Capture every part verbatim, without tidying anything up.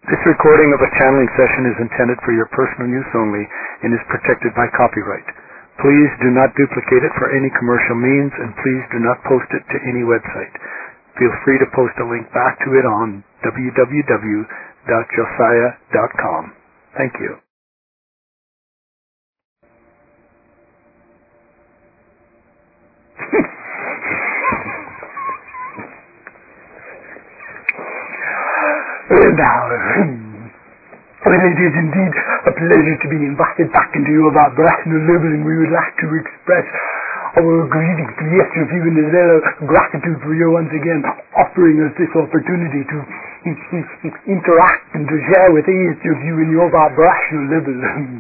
This recording of a channeling session is intended for your personal use only and is protected by copyright. Please do not duplicate it for any commercial means, and please do not post it to any website. Feel free to post a link back to it on w w w dot josiah dot com. Thank you. Well, now, well, it is indeed a pleasure to be invited back into your vibrational level, and we would like to express our greetings to the rest of you, and as well gratitude for your once again offering us this opportunity to interact and to share with each of you in your vibrational level.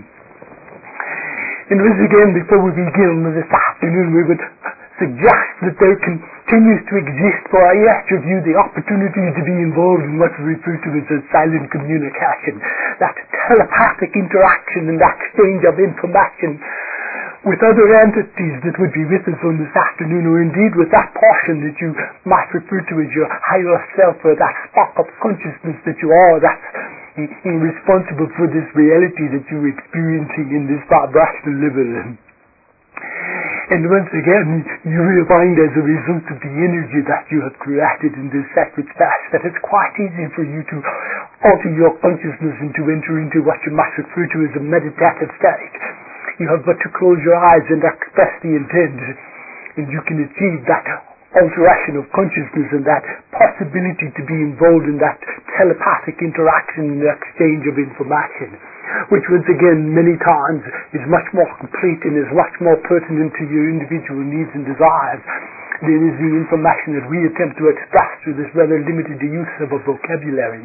And once again, before we begin this afternoon, we would suggest that there continues to exist for each of you the opportunity to be involved in what's referred to as a silent communication, that telepathic interaction and exchange of information with other entities that would be with us on this afternoon, or indeed with that portion that you might refer to as your higher self, or that spark of consciousness that you are, that's responsible for this reality that you're experiencing in this vibrational level. And once again, you will find as a result of the energy that you have created in this sacred space that it's quite easy for you to alter your consciousness and to enter into what you might refer to as a meditative state. You have but to close your eyes and express the intent, and you can achieve that alteration of consciousness and that possibility to be involved in that telepathic interaction and exchange of information, which once again many times is much more complete and is much more pertinent to your individual needs and desires than is the information that we attempt to express through this rather limited use of a vocabulary.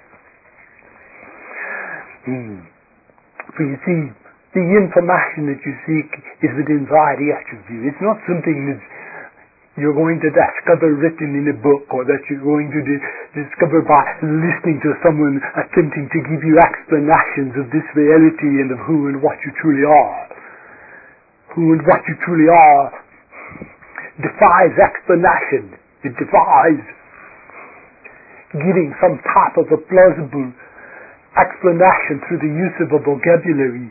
Mm. For you see, the information that you seek is within inside each of you. It's not something that's you're going to discover written in a book, or that you're going to di- discover by listening to someone attempting to give you explanations of this reality and of who and what you truly are. Who and what you truly are defies explanation. It defies giving some type of a plausible explanation through the use of a vocabulary,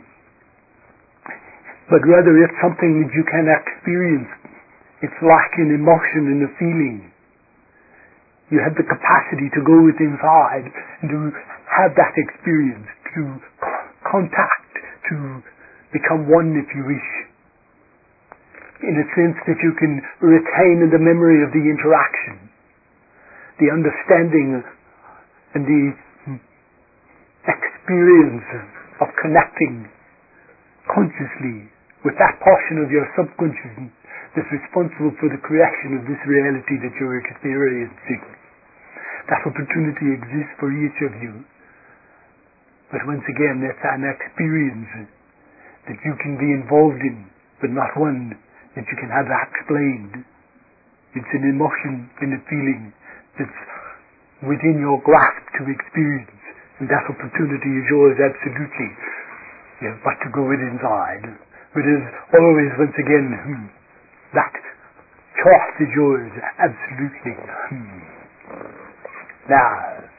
but rather it's something that you can experience. It's like an emotion and a feeling. You have the capacity to go within inside and to have that experience, to contact, to become one, if you wish, in a sense that you can retain in the memory of the interaction, the understanding and the experience of connecting consciously with that portion of your subconscious that's responsible for the creation of this reality that you're experiencing. That opportunity exists for each of you. But once again, that's an experience that you can be involved in, but not one that you can have explained. It's an emotion and a feeling that's within your grasp to experience, and that opportunity is yours absolutely. You have but to go it inside. But as always, once again, hmm, that choice is yours, absolutely. Hmm. Now,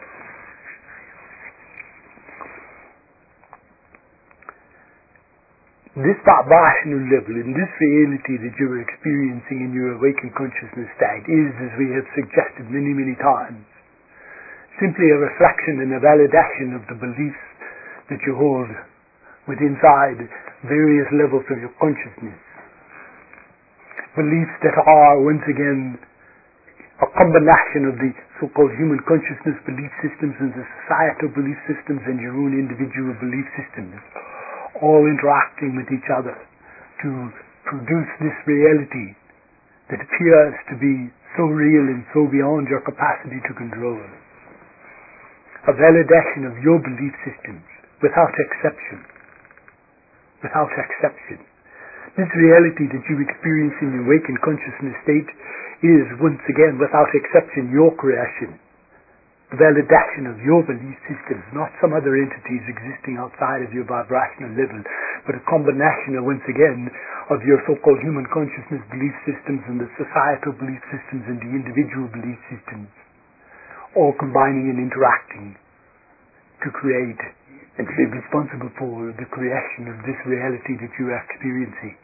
this vibrational level, in this reality that you're experiencing in your awakened consciousness state, is, as we have suggested many, many times, simply a reflection and a validation of the beliefs that you hold within inside various levels of your consciousness. Beliefs that are, once again, a combination of the so-called human consciousness belief systems and the societal belief systems and your own individual belief systems, all interacting with each other to produce this reality that appears to be so real and so beyond your capacity to control. A validation of your belief systems without exception. Without exception. This reality that you experience in your awakened consciousness state is, once again, without exception, your creation. The validation of your belief systems, not some other entities existing outside of your vibrational level, but a combination, of, once again, of your so-called human consciousness belief systems and the societal belief systems and the individual belief systems, all combining and interacting to create and to be responsible for the creation of this reality that you're experiencing.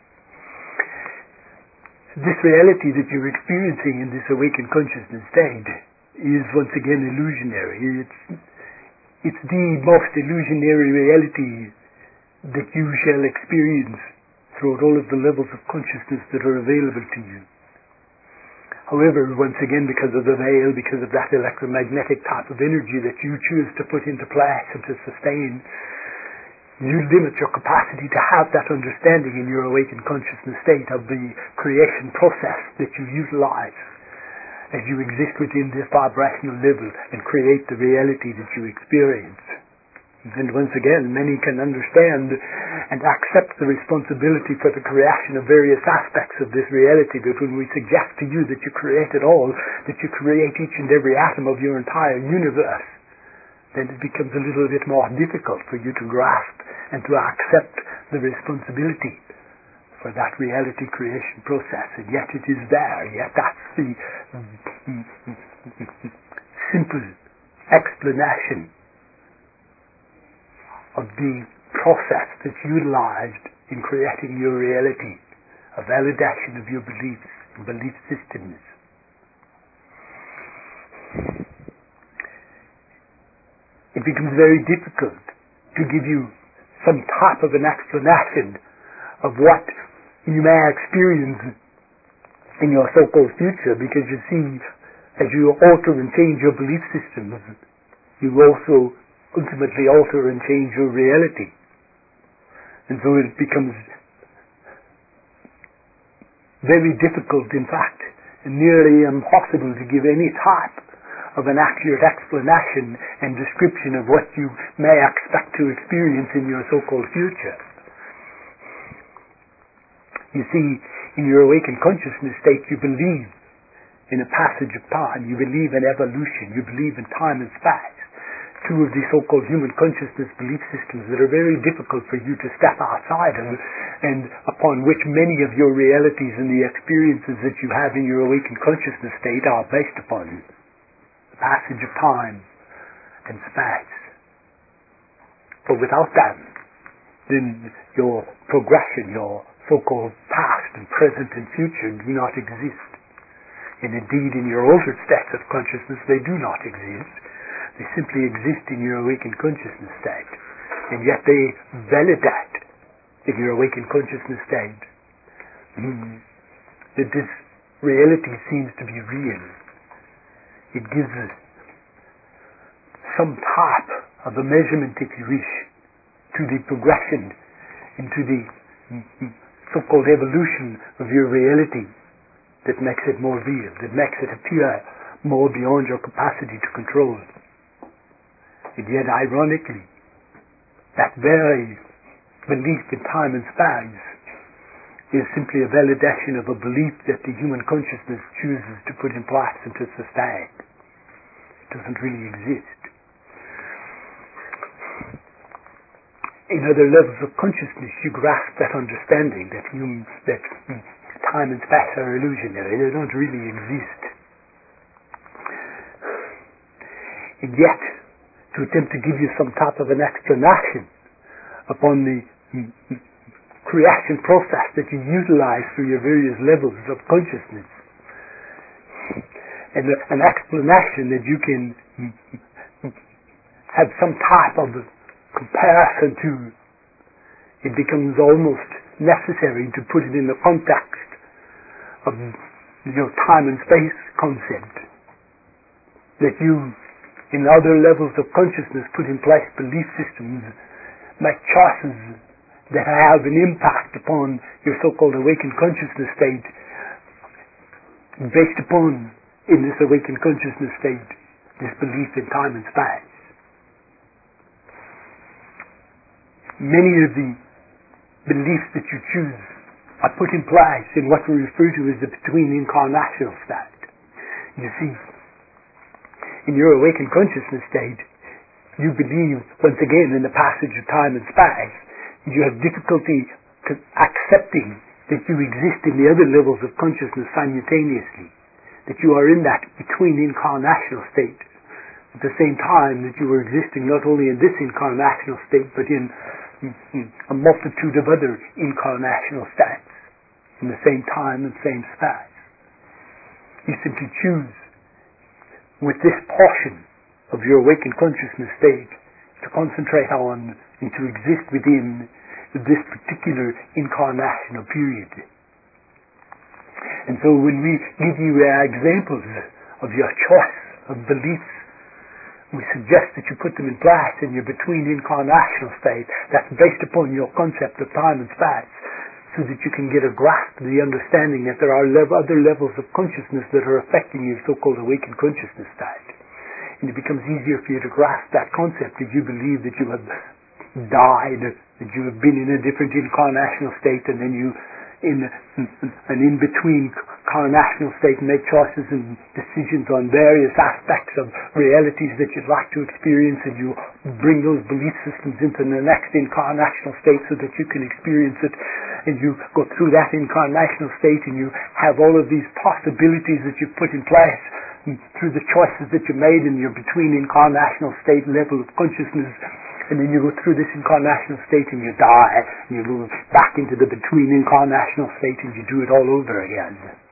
This reality that you're experiencing in this awakened consciousness state is once again illusionary. It's, it's the most illusionary reality that you shall experience throughout all of the levels of consciousness that are available to you. However, once again, because of the veil, because of that electromagnetic type of energy that you choose to put into place and to sustain, you limit your capacity to have that understanding in your awakened consciousness state of the creation process that you utilize as you exist within this vibrational level and create the reality that you experience. And once again, many can understand and accept the responsibility for the creation of various aspects of this reality, but when we suggest to you that you create it all, that you create each and every atom of your entire universe, then it becomes a little bit more difficult for you to grasp and to accept the responsibility for that reality creation process. And yet it is there, yet that's the simple explanation of the process that's utilized in creating your reality, a validation of your beliefs and belief systems. It becomes very difficult to give you some type of an explanation of what you may experience in your so-called future, because you see, as you alter and change your belief systems, you also ultimately alter and change your reality. And so it becomes very difficult, in fact, and nearly impossible to give any type of an accurate explanation and description of what you may expect to experience in your so-called future. You see, in your awakened consciousness state, you believe in a passage of time, you believe in evolution, you believe in time and space. Two of the so-called human consciousness belief systems that are very difficult for you to step outside of, and upon which many of your realities and the experiences that you have in your awakened consciousness state are based upon. The passage of time and space. For without them, then your progression, your so-called past and present and future do not exist. And indeed, in your altered states of consciousness, they do not exist. They simply exist in your awakened consciousness state. And yet they validate in your awakened consciousness state mm, that this reality seems to be real. It gives us some type of a measurement, if you wish, to the progression into the mm, so-called evolution of your reality that makes it more real, that makes it appear more beyond your capacity to control. And yet, ironically, that very belief in time and space is simply a validation of a belief that the human consciousness chooses to put in place and to sustain. It doesn't really exist. In other levels of consciousness, you grasp that understanding that, you, that time and space are illusionary. They don't really exist. And yet, to attempt to give you some type of an explanation upon the creation process that you utilize through your various levels of consciousness, and an explanation that you can have some type of comparison to, it becomes almost necessary to put it in the context of your time and space concept, that you in other levels of consciousness put in place belief systems, make choices that have an impact upon your so-called awakened consciousness state, based upon, in this awakened consciousness state, this belief in time and space. Many of the beliefs that you choose are put in place in what we refer to as the between-incarnational state. You see, in your awakened consciousness state, you believe, once again, in the passage of time and space. You have difficulty accepting that you exist in the other levels of consciousness simultaneously, that you are in that between-incarnational state, at the same time that you were existing not only in this incarnational state, but in a multitude of other incarnational states in the same time and same space. You simply choose with this portion of your awakened consciousness state to concentrate on and to exist within this particular incarnational period. And so when we give you uh, examples of your choice of beliefs, we suggest that you put them in place in your between incarnational state that's based upon your concept of time and space, so that you can get a grasp of the understanding that there are lev- other levels of consciousness that are affecting your so-called awakened consciousness state. And it becomes easier for you to grasp that concept if you believe that you have died, that you have been in a different incarnational state, and then you in an in-between incarnational state and make choices and decisions on various aspects of realities that you'd like to experience, and you bring those belief systems into the next incarnational state so that you can experience it, and you go through that incarnational state and you have all of these possibilities that you've put in place through the choices that you made in your between incarnational state level of consciousness. And then you go through this incarnational state and you die, and you move back into the between incarnational state and you do it all over again.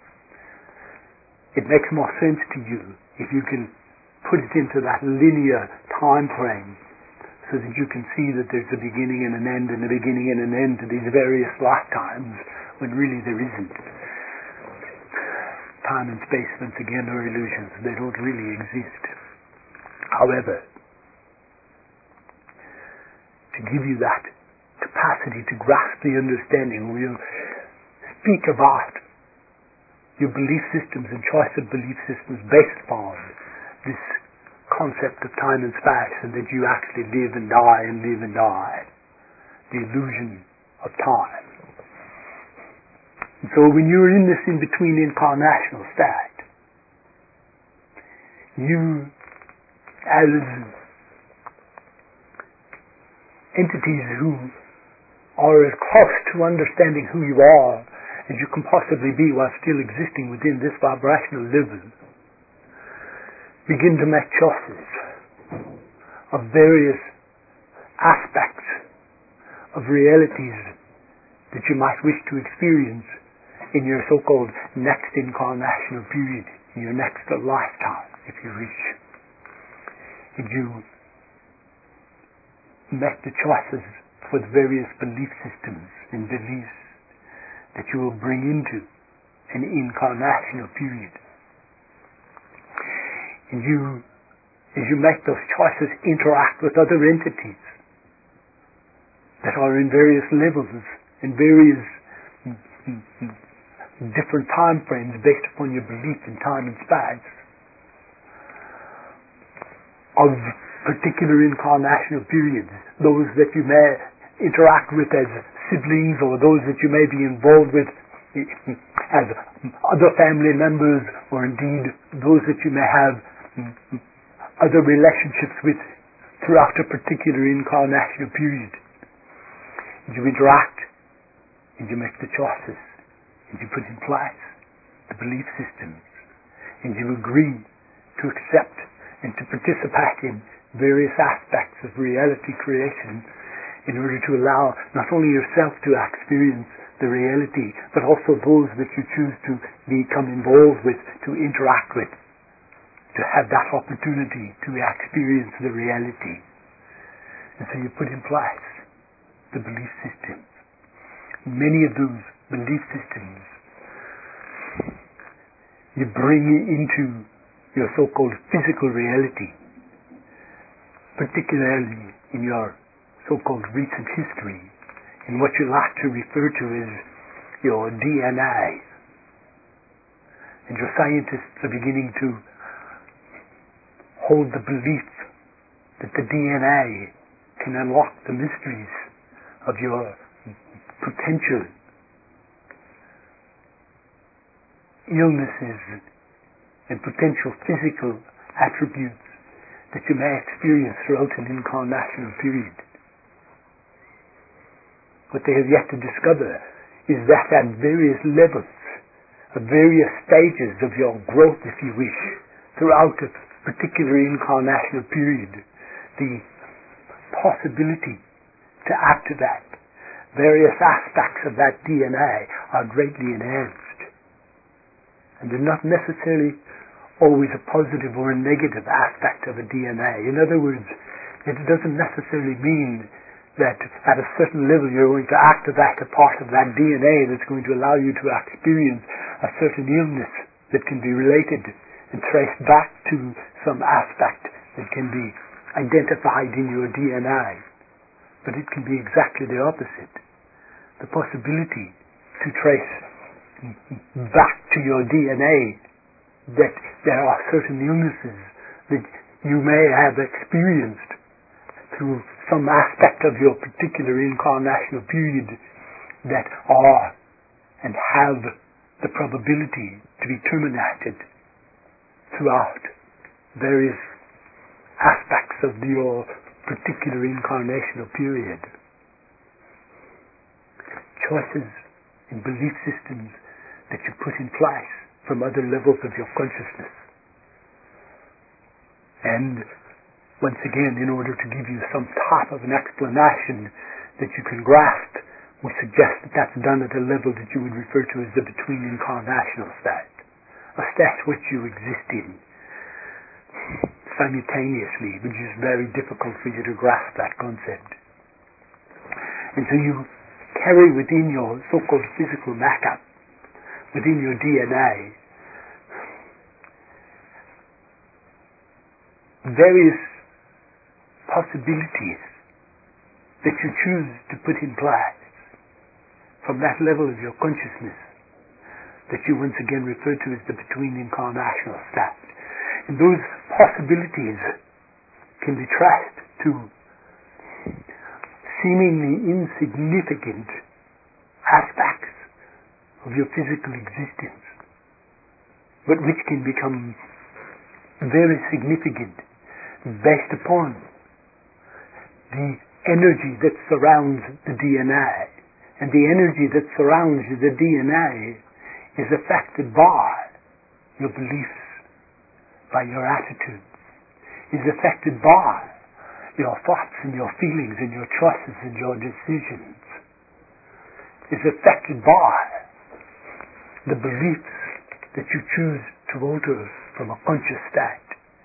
It makes more sense to you if you can put it into that linear time frame, so that you can see that there's a beginning and an end and a beginning and an end to these various lifetimes, when really there isn't. Time and space, once again, are illusions. They don't really exist. However, to give you that capacity to grasp the understanding, we'll speak about your belief systems and choice of belief systems based upon this concept of time and space, and that you actually live and die and live and die. The illusion of time. And so when you're in this in-between incarnational state, you, as entities who are as close to understanding who you are as you can possibly be while still existing within this vibrational level, begin to make choices of various aspects of realities that you might wish to experience in your so-called next incarnational period, in your next lifetime, if you wish. And you make the choices for the various belief systems and beliefs that you will bring into an incarnational period. And you, as you make those choices, interact with other entities that are in various levels, in various different time frames based upon your belief in time and space of particular incarnational periods, those that you may interact with as siblings, or those that you may be involved with as other family members, or indeed those that you may have other relationships with throughout a particular incarnational period. You interact, and you make the choices, and you put in place the belief systems, and you agree to accept and to participate in various aspects of reality creation in order to allow not only yourself to experience the reality, but also those that you choose to become involved with, to interact with, to have that opportunity to experience the reality. And so you put in place the belief systems. Many of those belief systems you bring into your so-called physical reality, particularly in your so-called recent history, in what you like to refer to as your D N A. And your scientists are beginning to hold the belief that the D N A can unlock the mysteries of your potential illnesses and potential physical attributes that you may experience throughout an incarnational period. What they have yet to discover is that at various levels, at various stages of your growth, if you wish, throughout a particular incarnational period, the possibility to activate various aspects of that D N A are greatly enhanced. And they're not necessarily always a positive or a negative aspect of a D N A. In other words, it doesn't necessarily mean that at a certain level you're going to activate a part of that D N A that's going to allow you to experience a certain illness that can be related and traced back to some aspect that can be identified in your D N A. But it can be exactly the opposite. The possibility to trace back to your D N A that there are certain illnesses that you may have experienced through some aspect of your particular incarnational period that are and have the probability to be terminated throughout various aspects of your particular incarnational period. Choices and belief systems that you put in place from other levels of your consciousness. And once again, in order to give you some type of an explanation that you can grasp, we suggest that that's done at a level that you would refer to as the between incarnational state, a state which you exist in simultaneously, which is very difficult for you to grasp that concept. And so you carry within your so-called physical makeup, within your D N A, various possibilities that you choose to put in place from that level of your consciousness that you once again refer to as the between incarnational state. And those possibilities can be traced to seemingly insignificant aspects of your physical existence, but which can become very significant based upon the energy that surrounds the D N A. And the energy that surrounds the D N A is affected by your beliefs, by your attitudes, is affected by your thoughts and your feelings and your choices and your decisions, is affected by the beliefs that you choose to alter from a conscious state.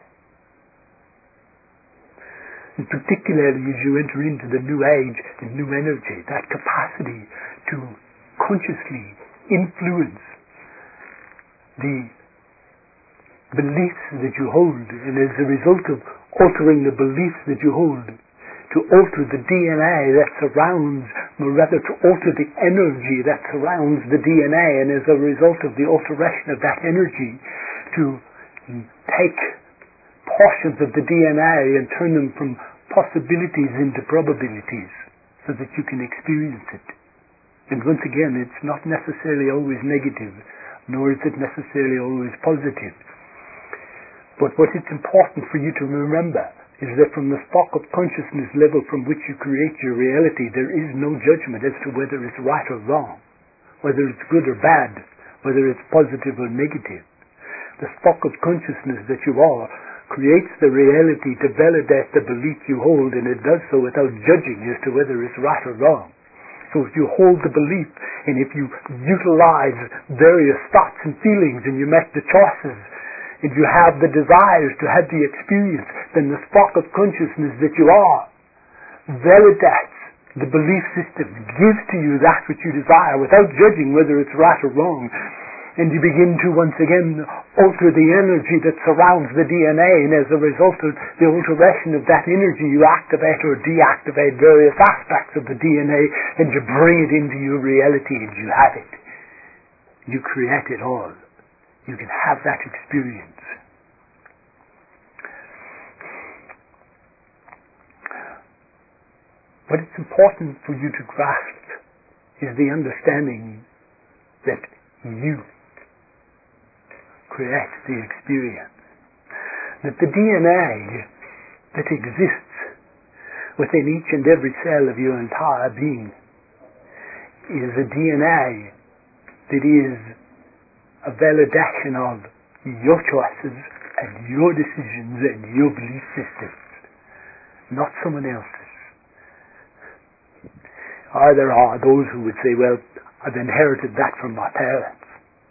And particularly as you enter into the new age and new energy, that capacity to consciously influence the beliefs that you hold, and as a result of altering the beliefs that you hold, to alter the D N A that surrounds, or rather to alter the energy that surrounds the D N A, and as a result of the alteration of that energy, to take portions of the D N A and turn them from possibilities into probabilities so that you can experience it. And once again, it's not necessarily always negative, nor is it necessarily always positive. But what is important for you to remember is that from the stock of consciousness level from which you create your reality, there is no judgment as to whether it's right or wrong, whether it's good or bad, whether it's positive or negative. The stock of consciousness that you are creates the reality to validate the belief you hold, and it does so without judging as to whether it's right or wrong. So if you hold the belief, and if you utilize various thoughts and feelings, and you make the choices, if you have the desires to have the experience, then the spark of consciousness that you are validates the belief system, gives to you that which you desire without judging whether it's right or wrong. And you begin to once again alter the energy that surrounds the D N A, and as a result of the alteration of that energy, you activate or deactivate various aspects of the D N A, and you bring it into your reality, and you have it. You create it all. You can have that experience. What is important for you to grasp is the understanding that you create the experience. That the D N A that exists within each and every cell of your entire being is a D N A that is a validation of your choices and your decisions and your belief systems, not someone else's. Or there are those who would say, well, I've inherited that from my parents.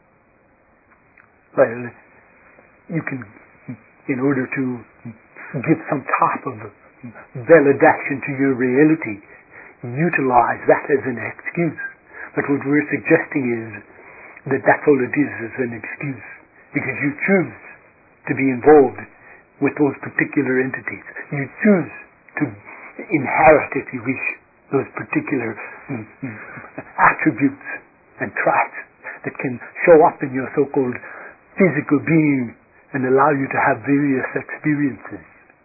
Well, you can, in order to give some type of validation to your reality, utilize that as an excuse. But what we're suggesting is that that's all it is, is an excuse. Because you choose to be involved with those particular entities. You choose to inherit, if you wish, those particular mm, mm, attributes and traits that can show up in your so-called physical being and allow you to have various experiences.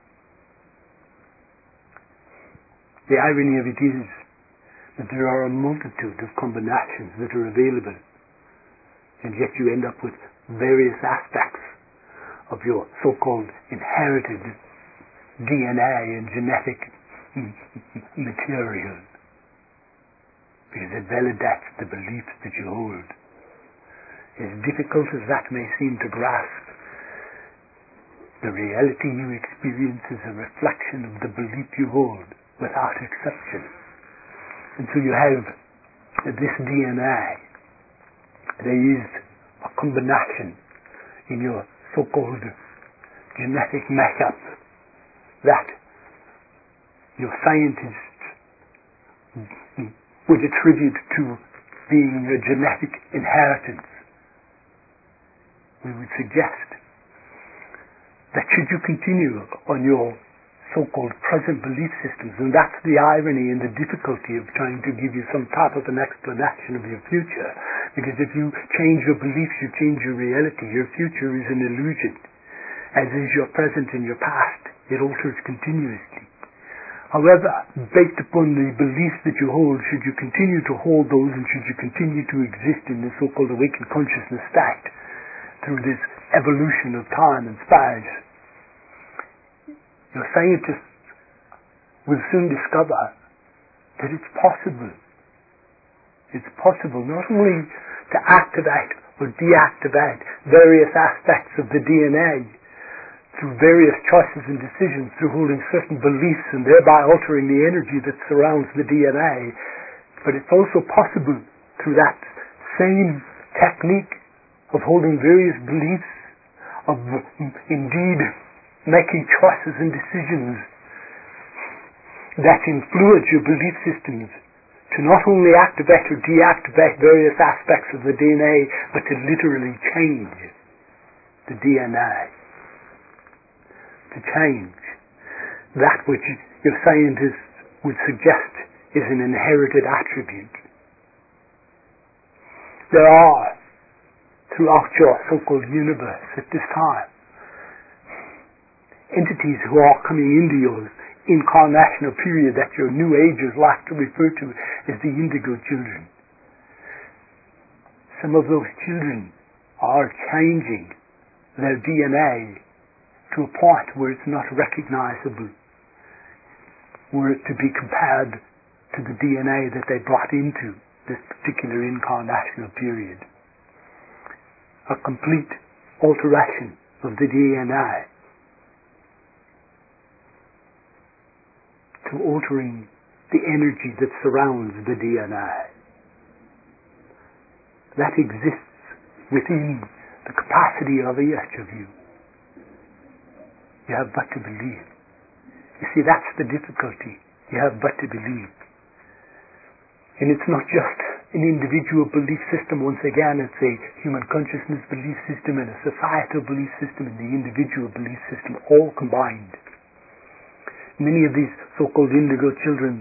The irony of it is that there are a multitude of combinations that are available, and yet you end up with various aspects of your so-called inherited D N A and genetic material, because it validates the beliefs that you hold. As difficult as that may seem to grasp, the reality you experience is a reflection of the belief you hold, without exception. And so you have this D N A. There is a combination in your so-called genetic makeup that your scientists would attribute to being a genetic inheritance. We would suggest that should you continue on your so-called present belief systems, and that's the irony and the difficulty of trying to give you some type of an explanation of your future, because if you change your beliefs, you change your reality. Your future is an illusion, as is your present and your past. It alters continuously. However, based upon the beliefs that you hold, should you continue to hold those, and should you continue to exist in this so-called awakened consciousness state through this evolution of time and space, your scientists will soon discover that it's possible. It's possible not only to activate or deactivate various aspects of the D N A through various choices and decisions, through holding certain beliefs and thereby altering the energy that surrounds the D N A, but it's also possible through that same technique of holding various beliefs, of indeed making choices and decisions that influence your belief systems, to not only activate or deactivate various aspects of the D N A, but to literally change the D N A. To change that which your scientists would suggest is an inherited attribute. There are, throughout your so-called universe at this time, entities who are coming into your incarnational period that your New Agers like to refer to as the indigo children. Some of those children are changing their D N A to a point where it's not recognizable, were it to be compared to the D N A that they brought into this particular incarnational period. A complete alteration of the D N A to altering the energy that surrounds the D N A. That exists within the capacity of each of you. You have but to believe. You see, that's the difficulty. You have but to believe. And it's not just an individual belief system. Once again, it's a human consciousness belief system and a societal belief system and the individual belief system all combined. Many of these so-called indigo children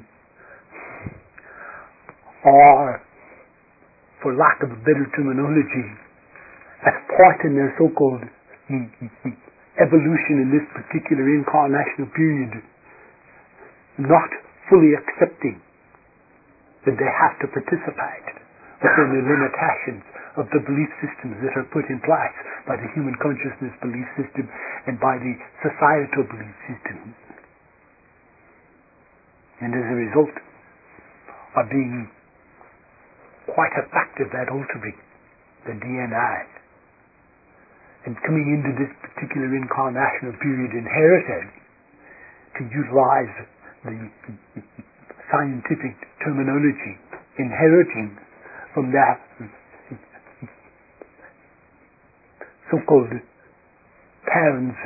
are, for lack of a better terminology, at a point in their so-called evolution in this particular incarnational period, not fully accepting that they have to participate within the limitations of the belief systems that are put in place by the human consciousness belief system and by the societal belief system. And as a result are being quite effective at altering the D N A. and coming into this particular incarnational period inherited, to utilize the scientific terminology, inheriting from their so-called parents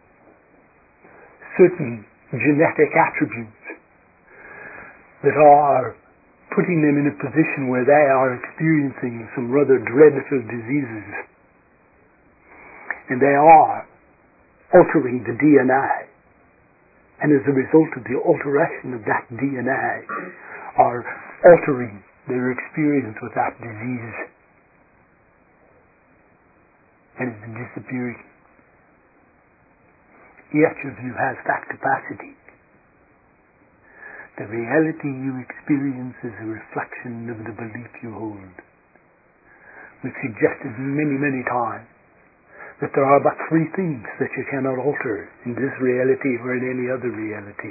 certain genetic attributes that are putting them in a position where they are experiencing some rather dreadful diseases, and they are altering the D N A, and as a result of the alteration of that D N A are altering their experience with that disease, and it's disappearing. Each of you has that capacity. The reality you experience is a reflection of the belief you hold. We've suggested many, many times that there are but three things that you cannot alter in this reality or in any other reality.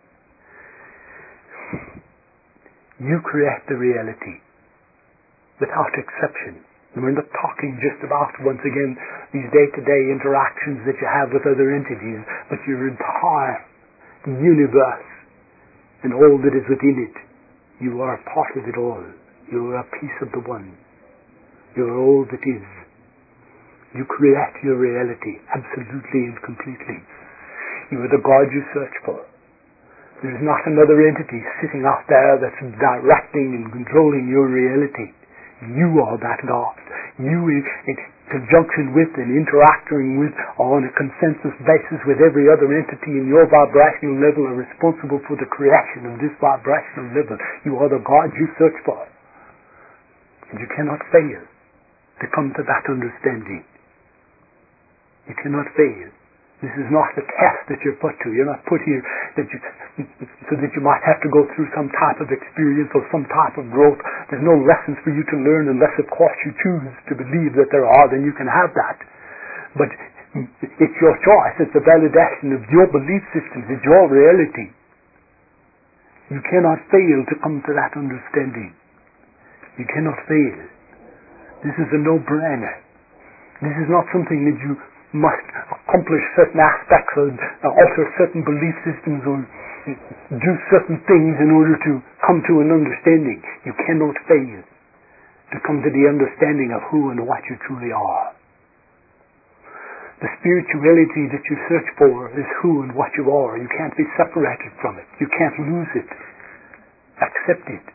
You create the reality without exception. And we're not talking just about, once again, these day-to-day interactions that you have with other entities, but your entire universe and all that is within it. You are a part of it all. You are a piece of the one. You are all that is. You create your reality absolutely and completely. You are the God you search for. There is not another entity sitting out there that's directing and controlling your reality. You are that God. You, in conjunction with and interacting with, on a consensus basis with every other entity in your vibrational level, are responsible for the creation of this vibrational level. You are the God you search for. And you cannot fail to come to that understanding. You cannot fail. This is not a test that you're put to. You're not put here that you, so that you might have to go through some type of experience or some type of growth. There's no lessons for you to learn unless, of course, you choose to believe that there are, then you can have that. But it's your choice. It's a validation of your belief systems. It's your reality. You cannot fail to come to that understanding. You cannot fail. This is a no-brainer. This is not something that you must accomplish certain aspects or alter certain belief systems or do certain things in order to come to an understanding. You cannot fail to come to the understanding of who and what you truly are. The spirituality that you search for is who and what you are. You can't be separated from it. You can't lose it. Accept it.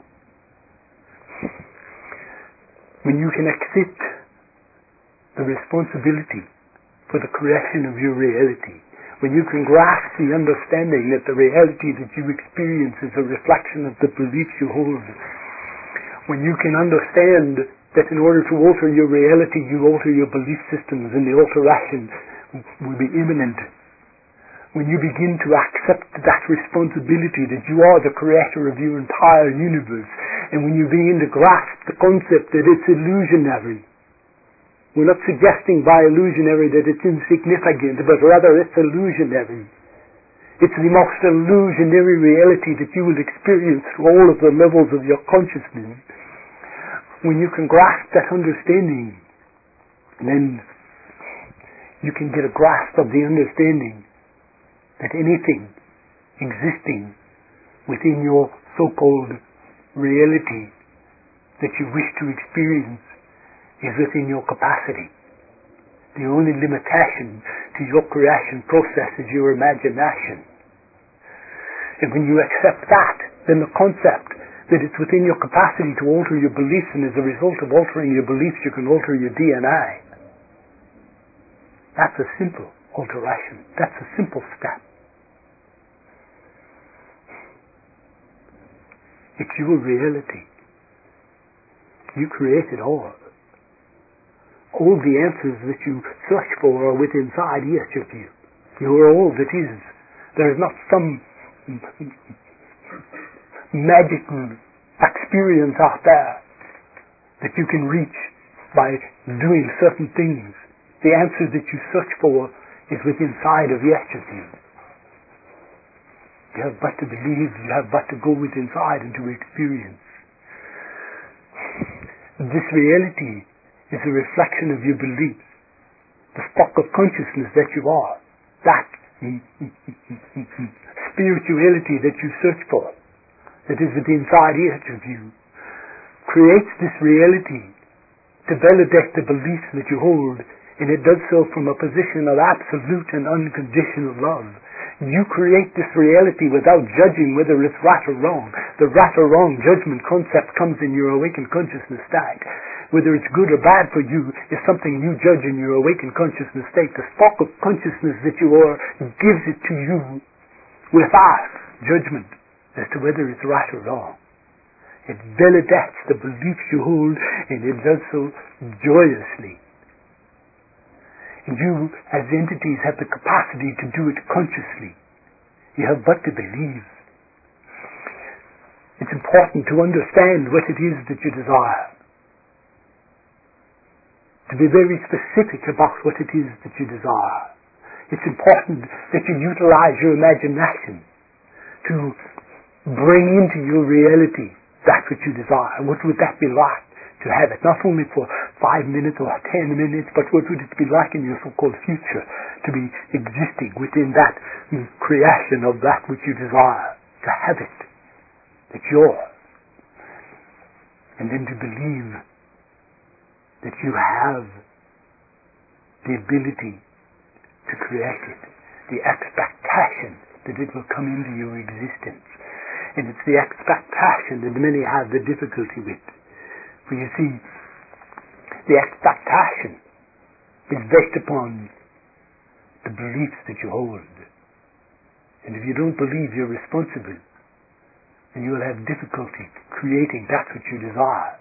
When you can accept the responsibility for the creation of your reality, when you can grasp the understanding that the reality that you experience is a reflection of the beliefs you hold, when you can understand that in order to alter your reality you alter your belief systems and the alteration will be imminent, when you begin to accept that responsibility that you are the creator of your entire universe, and when you begin to grasp the concept that it's illusionary. We're not suggesting by illusionary that it's insignificant, but rather it's illusionary. It's the most illusionary reality that you will experience through all of the levels of your consciousness. When you can grasp that understanding, then you can get a grasp of the understanding that anything existing within your so-called reality that you wish to experience is within your capacity. The only limitation to your creation process is your imagination. And when you accept that, then the concept that it's within your capacity to alter your beliefs, and as a result of altering your beliefs you can alter your D N A, that's a simple alteration. That's a simple step. It's your reality. You create it all. All the answers that you search for are within inside each of you. You are all that is. There is not some magical experience out there that you can reach by doing certain things. The answer that you search for is within inside of each of you. You have but to believe, you have but to go within inside and to experience. This reality is a reflection of your beliefs. the spark of consciousness that you are, that spirituality that you search for, that is inside each of you, creates this reality to validate the beliefs that you hold, and it does so from a position of absolute and unconditional love. You create this reality without judging whether it's right or wrong. The right or wrong judgment concept comes in your awakened consciousness state. Whether it's good or bad for you is something you judge in your awakened consciousness state. The spark of consciousness that you are gives it to you without judgment as to whether it's right or wrong. It validates the beliefs you hold, and it does so joyously. And you, as entities, have the capacity to do it consciously. You have but to believe. It's important to understand what it is that you desire. To be very specific about what it is that you desire. It's important that you utilize your imagination to bring into your reality that which you desire. What would that be like to have it, not only for five minutes or ten minutes, but what would it be like in your so-called future to be existing within that creation of that which you desire, to have it, that you're, and then to believe that you have the ability to create it, the expectation that it will come into your existence. And it's the expectation that many have the difficulty with. For you see, the expectation is based upon the beliefs that you hold. And if you don't believe you're responsible, then you will have difficulty creating that which you desire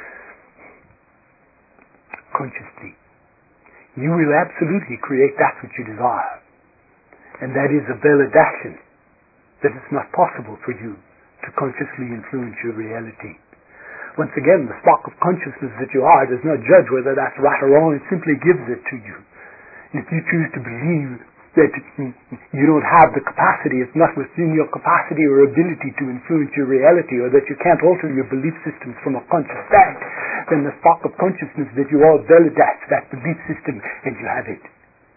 consciously. You will absolutely create that which you desire. And that is a validation that it's not possible for you to consciously influence your reality. Once again, the spark of consciousness that you are does not judge whether that's right or wrong, it simply gives it to you. If you choose to believe that you don't have the capacity, it's not within your capacity or ability to influence your reality, or that you can't alter your belief systems from a conscious state, then the spark of consciousness that you are validates that belief system and you have it.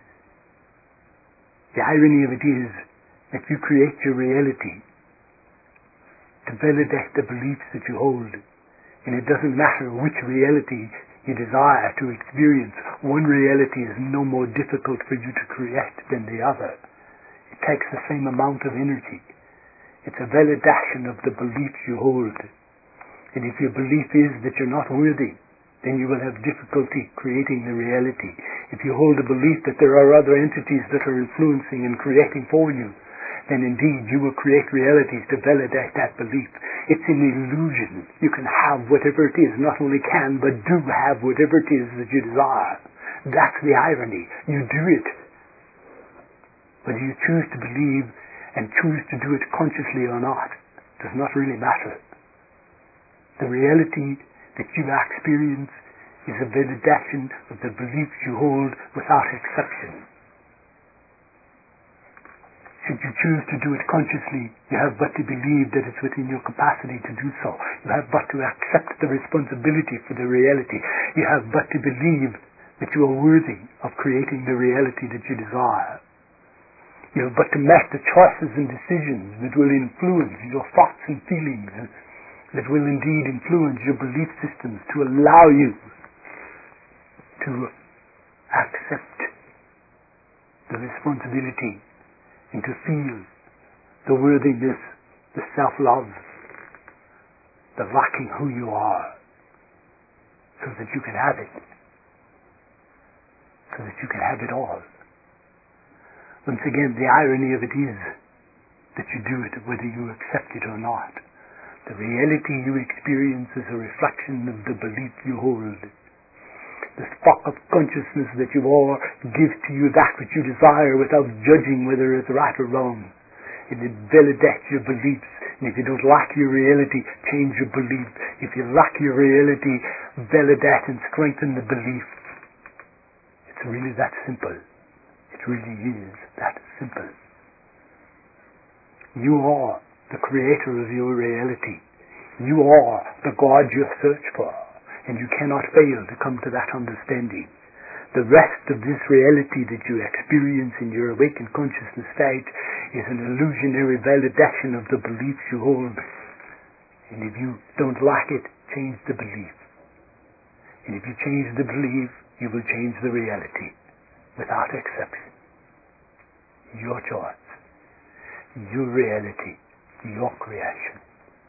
The irony of it is that you create your reality to validate the beliefs that you hold. And it doesn't matter which reality you desire to experience. One reality is no more difficult for you to create than the other. It takes the same amount of energy. It's a validation of the beliefs you hold. And if your belief is that you're not worthy, then you will have difficulty creating the reality. If you hold a belief that there are other entities that are influencing and creating for you, then indeed you will create realities to validate that belief. It's an illusion. You can have whatever it is, not only can, but do have whatever it is that you desire. That's the irony. You do it. Whether you choose to believe and choose to do it consciously or not does not really matter. The reality that you experience is a validation of the beliefs you hold without exception. Should you choose to do it consciously, you have but to believe that it's within your capacity to do so. You have but to accept the responsibility for the reality. You have but to believe that you are worthy of creating the reality that you desire. You have but to make the choices and decisions that will influence your thoughts and feelings, that will indeed influence your belief systems, to allow you to accept the responsibility and to feel the worthiness, the self-love, the lacking who you are, so that you can have it, so that you can have it all. Once again, the irony of it is that you do it whether you accept it or not. The reality you experience is a reflection of the belief you hold. The spark of consciousness that you are gives to you that which you desire without judging whether it's right or wrong. And it validates your beliefs. And if you don't like your reality, change your belief. If you like your reality, validate and strengthen the belief. It's really that simple. It really is that simple. You are the creator of your reality. You are the God you search for. And you cannot fail to come to that understanding. the rest of this reality that you experience in your awakened consciousness state is an illusionary validation of the beliefs you hold. And if you don't like it, change the belief. And if you change the belief, you will change the reality without exception. Your choice, your reality, your creation.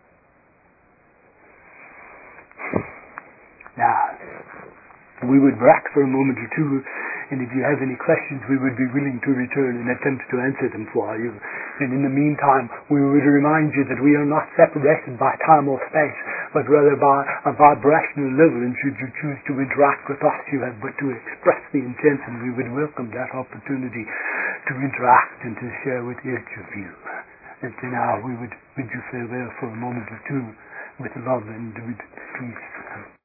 Now, we would break for a moment or two, and if you have any questions, we would be willing to return and attempt to answer them for you. And in the meantime, we would remind you that we are not separated by time or space, but rather by a vibrational level, and should you choose to interact with us, you have but to express the intent, and we would welcome that opportunity to interact and to share with each of you. And so now we would bid you farewell for a moment or two with love and with peace.